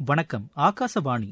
வணக்கம். ஆகாசவாணி.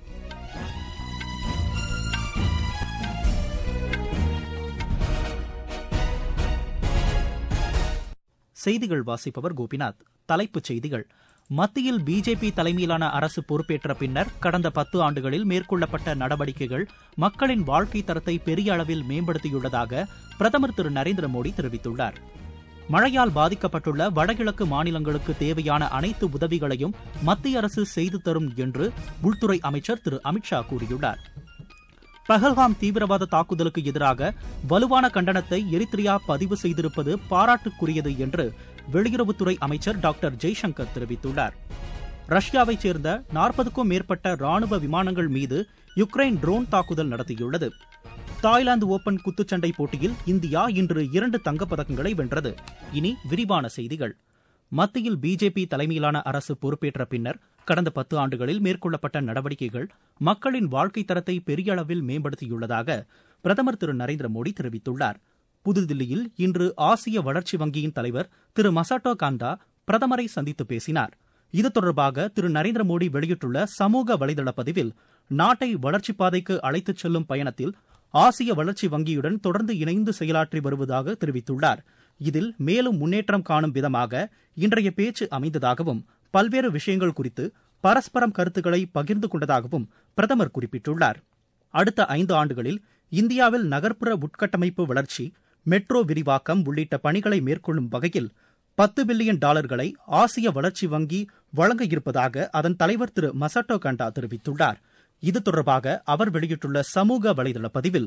செய்திகள் வாசிப்பவர் கோபிநாத். தலைப்புச் செய்திகள். மத்தியில் பிஜேபி தலைமையிலான அரசு பொறுப்பேற்ற பின்னர் கடந்த 10 ஆண்டுகளில் மேற்கொள்ளப்பட்ட நடவடிக்கைகள் மக்களின் வாழ்க்கை தரத்தை பெரிய அளவில் மேம்படுத்தியுள்ளதாக பிரதமர் திரு நரேந்திர மோடி தெரிவித்துள்ளார். மழையால் பாதிக்கப்பட்டுள்ள வடகிழக்கு மாநிலங்களுக்கு தேவையான அனைத்து உதவிகளையும் மத்திய அரசு செய்து தரும் என்று உள்துறை அமைச்சர் திரு அமித்ஷா கூறியுள்ளார். பஹல்காம் தீவிரவாத தாக்குதலுக்கு எதிராக வலுவான கண்டனத்தை எரித்ரியா பதிவு செய்திருப்பது பாராட்டுக்குரியது என்று வெளியுறவுத்துறை அமைச்சர் டாக்டர் ஜெய்சங்கர் தெரிவித்துள்ளார். ரஷ்யாவைச் சேர்ந்த 40க்கும் மேற்பட்ட ராணுவ விமானங்கள் மீது யுக்ரைன் ட்ரோன் தாக்குதல் நடத்தியுள்ளது. தாய்லாந்து ஓபன் குத்துச்சண்டை போட்டியில் இந்தியா இன்று 2 தங்கப்பதக்கங்களை வென்றது. இனி விரிவான செய்திகள். மத்தியில் பிஜேபி தலைமையிலான அரசு பொறுப்பேற்ற பின்னர் கடந்த 10 ஆண்டுகளில் மேற்கொள்ளப்பட்ட நடவடிக்கைகள் மக்களின் வாழ்க்கை தரத்தை பெரிய அளவில் மேம்படுத்தியுள்ளதாக பிரதமர் திரு நரேந்திர மோடி தெரிவித்துள்ளார். புதுதில்லியில் இன்று ஆசிய வளர்ச்சி வங்கியின் தலைவர் திரு மசாட்டோ காண்டா பிரதமரை சந்தித்து பேசினார். இது தொடர்பாக திரு நரேந்திர மோடி வெளியிட்டுள்ள சமூக வலைதள பதிவில், நாட்டை வளர்ச்சிப் பாதைக்கு அழைத்துச் செல்லும் பயணத்தில் ஆசிய வளர்ச்சி வங்கியுடன் தொடர்ந்து இணைந்து செயலாற்றி வருவதாக தெரிவித்துள்ளார். இதில் மேலும் முன்னேற்றம் காணும் விதமாக இன்றைய பேச்சு அமைந்ததாகவும் பல்வேறு விஷயங்கள் குறித்து பரஸ்பரம் கருத்துக்களை பகிர்ந்து கொண்டதாகவும் பிரதமர் குறிப்பிட்டுள்ளார். அடுத்த 5 ஆண்டுகளில் இந்தியாவில் நகர்ப்புற உட்கட்டமைப்பு வளர்ச்சி, மெட்ரோ விரிவாக்கம் உள்ளிட்ட பணிகளை மேற்கொள்ளும் வகையில் $10 பில்லியன் ஆசிய வளர்ச்சி வங்கி வழங்க இருப்பதாக அதன் தலைவர் திரு மசாட்டோ காண்டா தெரிவித்துள்ளார். இது தொடர்பாக அவர் வெளியிட்டுள்ள சமூக வலைதள பதிவில்,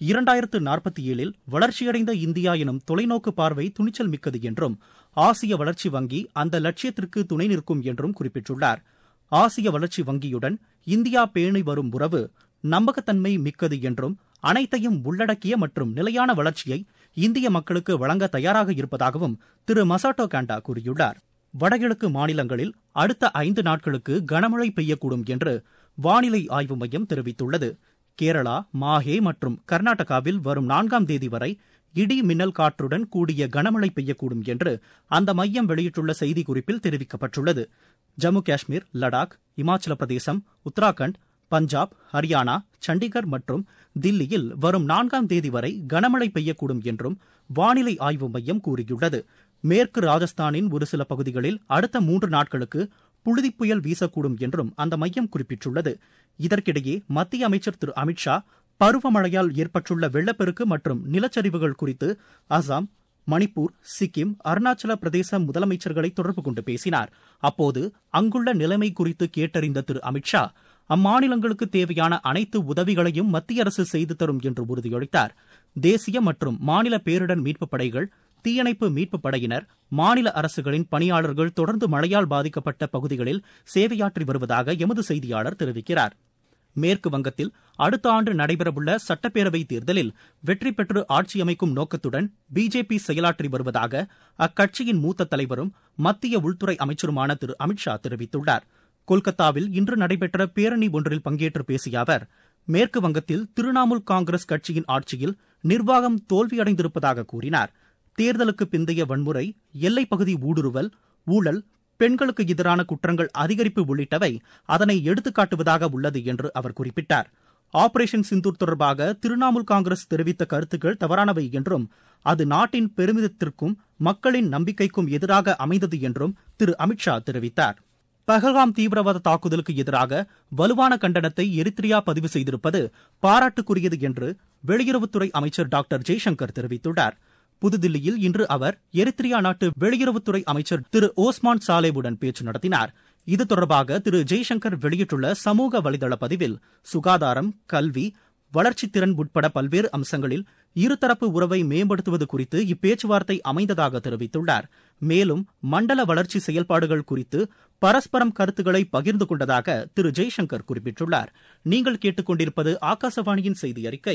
2047இல் வளர்ச்சியடைந்த இந்தியா எனும் தொலைநோக்கு பார்வை துணிச்சல் மிக்கது என்றும் ஆசிய வளர்ச்சி வங்கி அந்த லட்சியத்திற்கு துணை நிற்கும் என்றும் குறிப்பிட்டுள்ளார். ஆசிய வளர்ச்சி வங்கியுடன் இந்தியா பேணி வரும் உறவு நம்பகத்தன்மை மிக்கது என்றும் அனைத்தையும் உள்ளடக்கிய மற்றும் நிலையான வளர்ச்சியை இந்திய மக்களுக்கு வழங்க தயாராக இருப்பதாகவும் திரு மசாட்டோ காண்டா கூறியுள்ளார். வடகிழக்கு மாநிலங்களில் அடுத்த 5 நாட்களுக்கு கனமழை பெய்யக்கூடும் என்று வானிலை ஆய்வு மையம் தெரிவித்துள்ளது. கேரளா, மாஹே மற்றும் கர்நாடகாவில் வரும் 4ஆம் தேதி வரை இடி மின்னல் காற்றுடன் கூடிய கனமழை பெய்யக்கூடும் என்று அந்த மையம் வெளியிட்டுள்ள செய்திக்குறிப்பில் தெரிவிக்கப்பட்டுள்ளது. ஜம்மு காஷ்மீர், லடாக், இமாச்சல பிரதேசம், உத்தராகண்ட், பஞ்சாப், ஹரியானா, சண்டிகர் மற்றும் தில்லியில் வரும் 4ஆம் தேதி வரை கனமழை பெய்யக்கூடும் என்றும் வானிலை ஆய்வு மையம் கூறியுள்ளது. மேற்கு ராஜஸ்தானின் ஒரு சில பகுதிகளில் அடுத்த 3 நாட்களுக்கு புழுதி புயல் வீசக்கூடும் என்றும் அந்த மையம் குறிப்பிட்டுள்ளது. இதற்கிடையே மத்திய அமைச்சர் திரு அமித்ஷா பருவமழையால் ஏற்பட்டுள்ள வெள்ளப்பெருக்கு மற்றும் நிலச்சரிவுகள் குறித்து அசாம், மணிப்பூர், சிக்கிம், அருணாச்சல பிரதேச முதலமைச்சர்களை தொடர்பு கொண்டு பேசினார். அப்போது அங்குள்ள நிலைமை குறித்து கேட்டறிந்த திரு அமித்ஷா, அம்மாநிலங்களுக்கு தேவையான அனைத்து உதவிகளையும் மத்திய அரசு செய்து தரும் என்று உறுதியளித்தார். தேசிய மற்றும் மாநில பேரிடர் மீட்புப் படைகள், தீயணைப்பு மீட்புப் படையினர், மாநில அரசுகளின் பணியாளர்கள் தொடர்ந்து மழையால் பாதிக்கப்பட்ட பகுதிகளில் சேவையாற்றி வருவதாக எமது செய்தியாளர் தெரிவிக்கிறார். மேற்கு வங்கத்தில் அடுத்த ஆண்டு நடைபெறவுள்ள சட்டப்பேரவைத் தேர்தலில் வெற்றி பெற்று ஆட்சியமைக்கும் நோக்கத்துடன் பிஜேபி செயலாற்றி வருவதாக அக்கட்சியின் மூத்த தலைவரும் மத்திய உள்துறை அமைச்சருமான திரு அமித்ஷா தெரிவித்துள்ளார். கொல்கத்தாவில் இன்று நடைபெற்ற பேரணி ஒன்றில் பங்கேற்று பேசிய அவர், மேற்கு வங்கத்தில் திரிணாமுல் காங்கிரஸ் கட்சியின் ஆட்சியில் நிர்வாகம் தோல்வியடைந்திருப்பதாக கூறினார். தேர்தலுக்கு பிந்தைய வன்முறை, எல்லைப்பகுதி ஊடுருவல், ஊழல், பெண்களுக்கு எதிரான குற்றங்கள் அதிகரிப்பு உள்ளிட்டவை அதனை எடுத்துக்காட்டுவதாக உள்ளது என்று அவர் குறிப்பிட்டார். ஆபரேஷன் சிந்தூர் தொடர்பாக திரிணாமுல் காங்கிரஸ் தெரிவித்த கருத்துக்கள் தவறானவை என்றும் அது நாட்டின் பெருமிதத்திற்கும் மக்களின் நம்பிக்கைக்கும் எதிராக அமைந்தது என்றும் திரு அமித்ஷா தெரிவித்தார். பஹல்காம் தீவிரவாத தாக்குதலுக்கு எதிராக வலுவான கண்டனத்தை எரித்ரியா பதிவு செய்திருப்பது பாராட்டுக்குரியது என்று வெளியுறவுத்துறை அமைச்சர் டாக்டர் ஜெய்சங்கர் தெரிவித்துள்ளார். புதுதில்லியில் இன்று அவர் எரித்ரியா நாட்டு வெளியுறவுத்துறை அமைச்சர் திரு ஓஸ்மான் சாலேவுடன் பேச்சு நடத்தினார். இது தொடர்பாக திரு ஜெய்சங்கர் வெளியிட்டுள்ள சமூக வலைதள பதிவில், சுகாதாரம், கல்வி, வளர்ச்சித் திறன் உட்பட பல்வேறு அம்சங்களில் இருதரப்பு உறவை மேம்படுத்துவது குறித்து இப்பேச்சுவார்த்தை அமைந்ததாக தெரிவித்துள்ளார். மேலும் மண்டல வளர்ச்சி செயல்பாடுகள் குறித்து பரஸ்பரம் கருத்துக்களை பகிர்ந்து கொண்டதாக திரு ஜெய்சங்கர் குறிப்பிட்டுள்ளார். நீங்கள் கேட்டுக்கொண்டிருப்பது ஆகாசவாணியின் செய்தி அறிக்கை.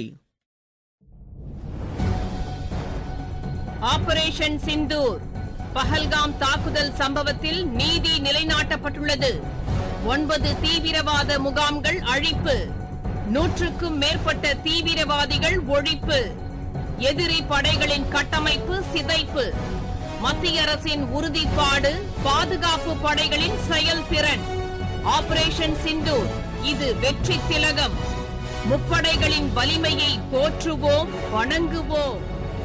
ஆபரேஷன் சிந்தூர் பஹல்காம் தாக்குதல் சம்பவத்தில் நீதி நிலைநாட்டப்பட்டுள்ளது. 9 தீவிரவாத முகாம்கள் அழிப்பு, 100க்கும் மேற்பட்ட தீவிரவாதிகள் ஒழிப்பு, எதிரி படைகளின் கட்டமைப்பு சிதைப்பு, மத்திய அரசின் உறுதிப்பாடு, பாதுகாப்பு படைகளின் செயல்திறன், ஆபரேஷன் சிந்தூர் இது வெற்றி திலகம். முப்படைகளின் வலிமையை போற்றுவோம், வணங்குவோம்.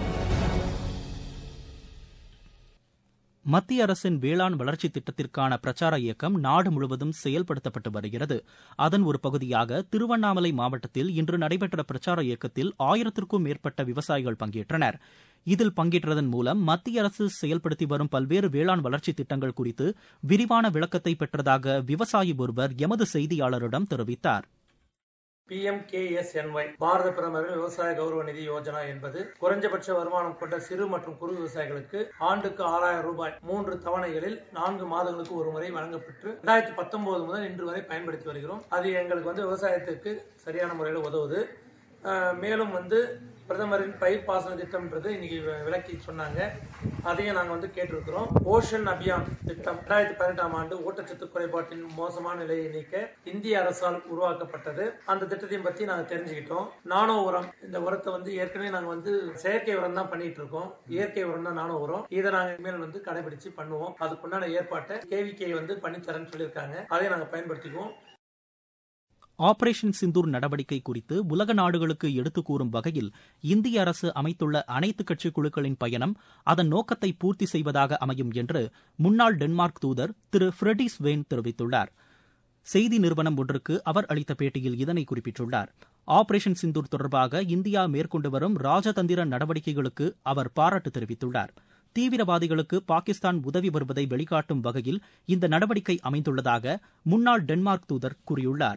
மத்திய அரசின் வேளாண் வளர்ச்சி திட்டத்திற்கான பிரச்சார இயக்கம் நாடு முழுவதும் செயல்படுத்தப்பட்டு வருகிறது. அதன் ஒரு பகுதியாக திருவண்ணாமலை மாவட்டத்தில் இன்று நடைபெற்ற பிரச்சார இயக்கத்தில் 1000க்கும் மேற்பட்ட விவசாயிகள் பங்கேற்றனர். இதில் பங்கேற்றதன் மூலம் மத்திய அரசு செயல்படுத்தி வரும் பல்வேறு வேளாண் வளர்ச்சி திட்டங்கள் குறித்து விரிவான விளக்கத்தை பெற்றதாக விவசாயி ஒருவர் எமது செய்தியாளரிடம் தெரிவித்தார். PMKSNY பாரத பிரதமரின் விவசாய கௌரவ நிதி யோஜனா என்பது குறைஞ்சபட்ச வருமானம் கொண்ட சிறு மற்றும் குறு விவசாயிகளுக்கு ஆண்டுக்கு 6000 ரூபாய் 3 தவணைகளில் 4 மாதங்களுக்கு ஒரு முறை வழங்கப்பட்டு 2019 முதல் இன்று வரை பயன்படுத்தி வருகிறோம். அது எங்களுக்கு விவசாயத்திற்கு சரியான முறையில் உதவுது. மேலும் பிரதமரின் பயிர் பாசன திட்டம்ன்றது இன்னைக்கு விளக்கி சொன்னாங்க. அதையும் நாங்க கேட்டிருக்கிறோம். போஷன் அபியான் திட்டம் 2018ஆம் ஆண்டு ஊட்டச்சத்து குறைபாட்டின் மோசமான நிலையை நீக்க இந்திய அரசால் உருவாக்கப்பட்டது. அந்த திட்டத்தையும் பத்தி நாங்க தெரிஞ்சுக்கிட்டோம். நானோ உரம், இந்த உரத்தை ஏற்கனவே நாங்க செயற்கை உரம் தான் பண்ணிட்டு இருக்கோம். இயற்கை உரம் தான் நானோ உரம். இதை நாங்க இனிமேல் கடைபிடிச்சு பண்ணுவோம். அதுக்குண்டான ஏற்பாட்டை KVK பண்ணித்தரேன்னு சொல்லியிருக்காங்க. அதை நாங்க பயன்படுத்திக்குவோம். ஆபரேஷன் சிந்தூர் நடவடிக்கை குறித்து உலக நாடுகளுக்கு எடுத்துக் கூறும் வகையில் இந்திய அரசு அமைத்துள்ள அனைத்து கட்சி குழுக்களின் பயணம் அதன் நோக்கத்தை பூர்த்தி செய்வதாக அமையும் என்று முன்னாள் டென்மார்க் தூதர் திரு ஃப்ரெடிஸ் வேன் தெரிவித்துள்ளார். செய்தி நிறுவனம் ஒன்றுக்கு அவர் அளித்த பேட்டியில் இதனை குறிப்பிட்டுள்ளார். ஆபரேஷன் சிந்தூர் தொடர்பாக இந்தியா மேற்கொண்டு வரும் ராஜதந்திர நடவடிக்கைகளுக்கு அவர் பாராட்டு தெரிவித்துள்ளார். தீவிரவாதிகளுக்கு பாகிஸ்தான் உதவி வருவதை வெளிக்காட்டும் வகையில் இந்த நடவடிக்கை அமைந்துள்ளதாக முன்னாள் டென்மார்க் தூதர் கூறியுள்ளார்.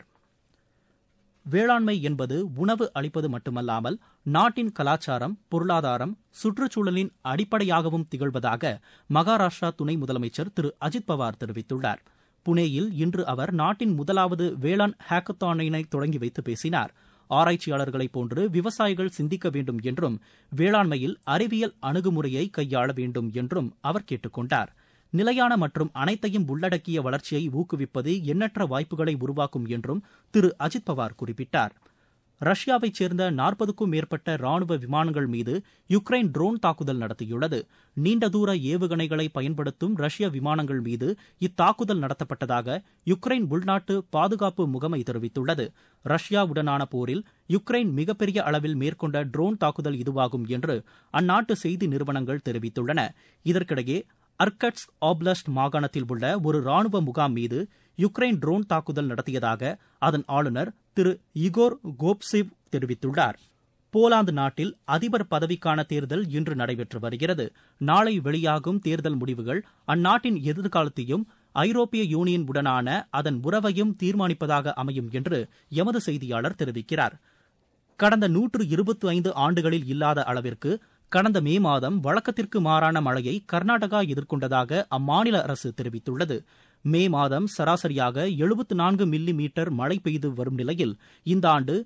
வேளாண்மை என்பது உணவு அளிப்பது மட்டுமல்லாமல் நாட்டின் கலாச்சாரம், பொருளாதாரம், சுற்றுச்சூழலின் அடிப்படையாகவும் திகழ்வதாக மகாராஷ்டிரா துணை முதலமைச்சர் திரு அஜித் பவார் தெரிவித்துள்ளார். புனேயில் இன்று அவர் நாட்டின் முதலாவது வேளாண் ஹேக்கத்தானை தொடங்கி வைத்து பேசினார். ஆராய்ச்சியாளர்களைப் போன்று விவசாயிகள் சிந்திக்க வேண்டும் என்றும் வேளாண்மையில் அறிவியல் அணுகுமுறையை கையாள வேண்டும் என்றும் அவர் கேட்டுக் கொண்டார். நிலையான மற்றும் அனைத்தையும் உள்ளடக்கிய வளர்ச்சியை ஊக்குவிப்பது எண்ணற்ற வாய்ப்புகளை உருவாக்கும் என்றும் திரு அஜித் பவார் குறிப்பிட்டார். ரஷ்யாவைச் சேர்ந்த 40க்கும் மேற்பட்ட ராணுவ விமானங்கள் மீது யுக்ரைன் ட்ரோன் தாக்குதல் நடத்தியுள்ளது. நீண்ட தூர ஏவுகணைகளை பயன்படுத்தும் ரஷ்ய விமானங்கள் மீது இத்தாக்குதல் நடத்தப்பட்டதாக யுக்ரைன் உள்நாட்டு பாதுகாப்பு முகமை தெரிவித்துள்ளது. ரஷ்யாவுடனான போரில் யுக்ரைன் மிகப்பெரிய அளவில் மேற்கொண்ட ட்ரோன் தாக்குதல் இதுவாகும் என்று அந்நாட்டு செய்தி நிறுவனங்கள் தெரிவித்துள்ளன. இதற்கிடையே அர்கட்ஸ்க் ஆப்லஸ்ட் மாகாணத்தில் உள்ள ஒரு ராணுவ முகாம் மீது யுக்ரைன் ட்ரோன் தாக்குதல் நடத்தியதாக அதன் ஆளுநர் திரு இகோர் கோப்சேவ் தெரிவித்துள்ளார். போலாந்து நாட்டில் அதிபர் பதவிக்கான தேர்தல் இன்று நடைபெற்று வருகிறது. நாளை வெளியாகும் தேர்தல் முடிவுகள் அந்நாட்டின் எதிர்காலத்தையும் ஐரோப்பிய யூனியன் உடனான அதன் உறவையும் தீர்மானிப்பதாக அமையும் என்று எமது செய்தியாளர் தெரிவிக்கிறார். கடந்த 125 ஆண்டுகளில் இல்லாத அளவிற்கு கடந்த மே மாதம் வழக்கத்திற்கு மாறான மழையை கர்நாடகா எதிர்கொண்டதாக அம்மாநில அரசு தெரிவித்துள்ளது. மே மாதம் சராசரியாக 74 மில்லி மீட்டர் மழை பெய்து வரும் நிலையில் இந்த ஆண்டு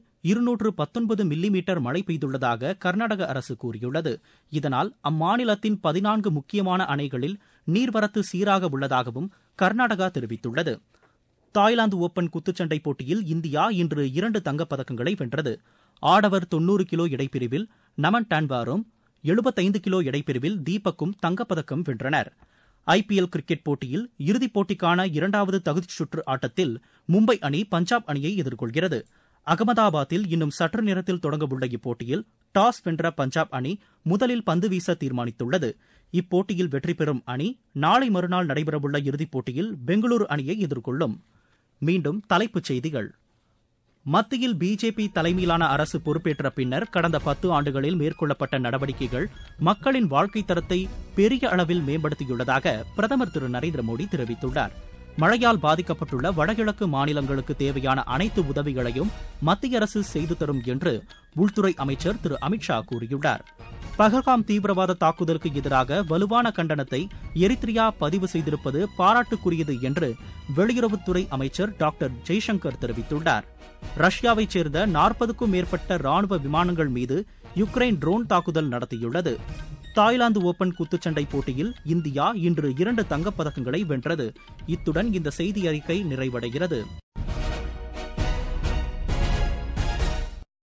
219 மில்லி மீட்டர் மழை பெய்துள்ளதாக கர்நாடக அரசு கூறியுள்ளது. இதனால் அம்மாநிலத்தின் 14 முக்கியமான அணைகளில் நீர்வரத்து சீராக உள்ளதாகவும் கர்நாடகா தெரிவித்துள்ளது. தாய்லாந்து ஓபன் குத்துச்சண்டை போட்டியில் இந்தியா இன்று 2 தங்கப்பதக்கங்களை வென்றது. ஆடவர் 90 கிலோ எடைப்பிரிவில் நமன் டான்வாரும் 75 கிலோ எடைப்பிரிவில் தீபக்கும் தங்கப்பதக்கம் வென்றனர். IPL கிரிக்கெட் போட்டியில் இறுதிப் போட்டிக்கான 2வது தகுதிச் சுற்று ஆட்டத்தில் மும்பை அணி பஞ்சாப் அணியை எதிர்கொள்கிறது. அகமதாபாத்தில் இன்னும் சற்று நேரத்தில் தொடங்கவுள்ள இப்போட்டியில் டாஸ் வென்ற பஞ்சாப் அணி முதலில் பந்து வீச தீர்மானித்துள்ளது. இப்போட்டியில் வெற்றி பெறும் அணி நாளை மறுநாள் நடைபெறவுள்ள இறுதிப் போட்டியில் பெங்களூரு அணியை எதிர்கொள்ளும். மீண்டும் தலைப்புச் செய்திகள். மத்தியில் பிஜேபி தலைமையிலான அரசு பொறுப்பேற்ற பின்னர் கடந்த 10 ஆண்டுகளில் மேற்கொள்ளப்பட்ட நடவடிக்கைகள் மக்களின் வாழ்க்கை தரத்தை பெரிய அளவில் மேம்படுத்தியுள்ளதாக பிரதமர் திரு நரேந்திர மோடி தெரிவித்துள்ளார். மழையால் பாதிக்கப்பட்டுள்ள வடகிழக்கு மாநிலங்களுக்கு தேவையான அனைத்து உதவிகளையும் மத்திய அரசு செய்து தரும் என்று உள்துறை அமைச்சர் திரு அமித்ஷா கூறியுள்ளார். பஹல்காம் தீவிரவாத தாக்குதலுக்கு எதிராக வலுவான கண்டனத்தை எரித்ரியா பதிவு செய்திருப்பது பாராட்டுக்குரியது என்று வெளியுறவுத்துறை அமைச்சர் டாக்டர் ஜெய்சங்கர் தெரிவித்துள்ளார். ரஷ்யாவைச் சேர்ந்த 40க்கும் மேற்பட்ட ராணுவ விமானங்கள் மீது யுக்ரைன் ட்ரோன் தாக்குதல் நடத்தியுள்ளது. தாய்லாந்து ஓபன் குத்துச்சண்டை போட்டியில் இந்தியா இன்று 2 தங்கப்பதக்கங்களை வென்றது. இத்துடன் இந்த செய்தி அறிக்கை நிறைவடைகிறது.